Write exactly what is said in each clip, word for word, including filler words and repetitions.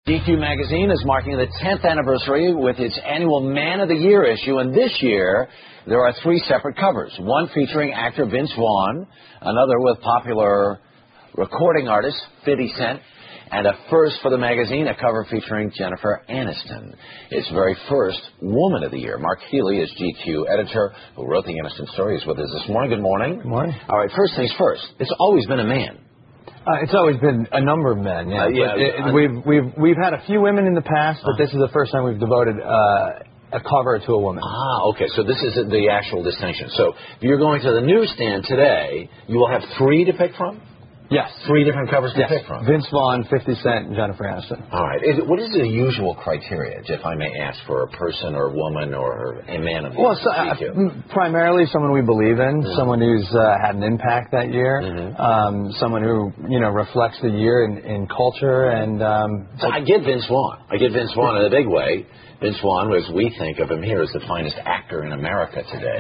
G Q magazine is marking the tenth anniversary with its annual Man of the Year issue, and this year there are three separate covers. One featuring actor Vince Vaughn, another with popular recording artist fifty cent, and a first for the magazine, a cover featuring Jennifer Aniston. Its very first Woman of the Year. Mark Healy is G Q editor who wrote the Aniston story. He's with us this morning. Good morning. Good morning. All right, first things first. It's always been a man. Uh, it's always been a number of men. Yeah, uh, yeah it, it, we've we've we've had a few women in the past, but this is the first time we've devoted uh, a cover to a woman. Ah, okay. So this is the actual distinction. So if you're going to the newsstand today, you will have three to pick from. Yes, three different covers to yes. pick from. Vince Vaughn, fifty cent, and Jennifer Aniston. All right. Is it, what is the usual criteria, if I may ask, for a person or a woman or a man of the Well, so, uh, primarily someone we believe in, mm-hmm. someone who's uh, had an impact that year, mm-hmm. um, someone who you know reflects the year in, in culture, and um, so I get Vince Vaughn. I get Vince Vaughn in a big way. Vince Vaughn, as we think of him here, is the finest actor in America today.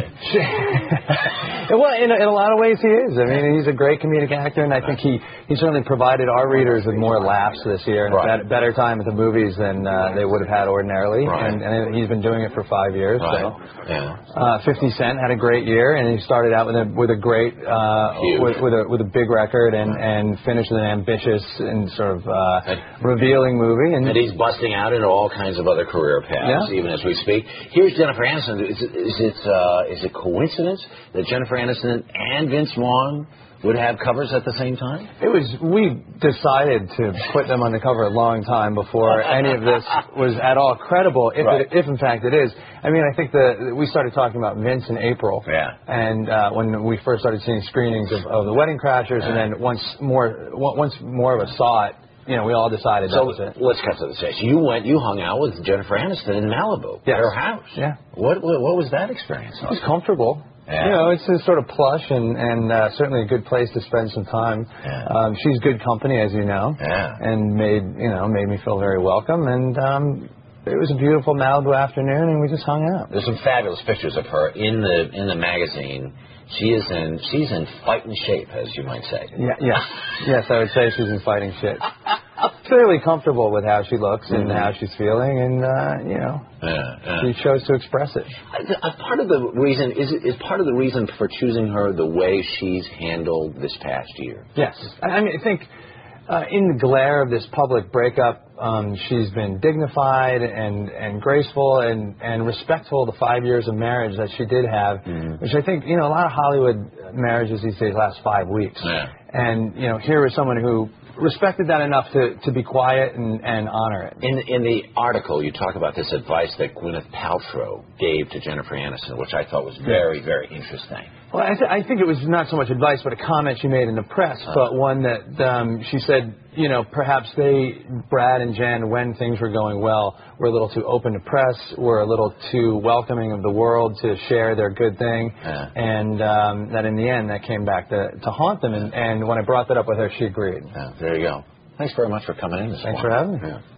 Well, in a, in a lot of ways he is. I mean, he's a great comedic actor, and I think he, he certainly provided our readers with more laughs this year and right. a better time at the movies than uh, they would have had ordinarily. Right. And, and he's been doing it for five years. Right. So, yeah. uh, fifty cent had a great year, and he started out with a with a great uh, with, with a with a big record, and, and finished with an ambitious and sort of uh, and, revealing movie. And, and he's busting out into all kinds of other career paths, yeah. even as we speak. Here's Jennifer Aniston. Is it is it, uh, is it coincidence that Jennifer Aniston and Vince Vaughn would have covers at the same time? It was, we decided to put them on the cover a long time before any of this was at all credible, if, right. it, if in fact it is. I mean, I think the, we started talking about Vince in April. Yeah. And uh, when we first started seeing screenings of, of The Wedding Crashers, yeah. and then once more, once more of us saw it, you know, we all decided so that was it. Let's cut to the chase. You went, you hung out with Jennifer Aniston in Malibu, yes. at her house. Yeah. What, what, what was that experience? It was comfortable. Yeah. You know, it's a sort of plush and, and uh, certainly a good place to spend some time. Yeah. Um, she's good company, as you know, yeah. and made you know made me feel very welcome. And um, it was a beautiful Malibu afternoon, and we just hung out. There's some fabulous pictures of her in the in the magazine. She is in she's in fighting shape, as you might say. Yeah, yes, yes, I would say she's in fighting shape. Clearly comfortable with how she looks and mm-hmm. how she's feeling, and uh, you know, yeah, yeah. she chose to express it. A part of the reason is is part of the reason for choosing her the way she's handled this past year. Yes, I mean, I think uh, in the glare of this public breakup, um, she's been dignified and and graceful and and respectful of the five years of marriage that she did have, mm-hmm. which I think you know a lot of Hollywood marriages these days last five weeks, yeah. and you know here was someone who respected that enough to, to be quiet and, and honor it. In, in the article, you talk about this advice that Gwyneth Paltrow gave to Jennifer Aniston, which I thought was very, very interesting. Well, I, th- I think it was not so much advice, but a comment she made in the press, uh, but one that um, she said, you know, perhaps they, Brad and Jen, when things were going well, were a little too open to press, were a little too welcoming of the world to share their good thing, yeah. and um, that in the end that came back to, to haunt them. And, and when I brought that up with her, she agreed. Yeah, there you go. Thanks very much for coming in this Thanks morning. for having me. Yeah.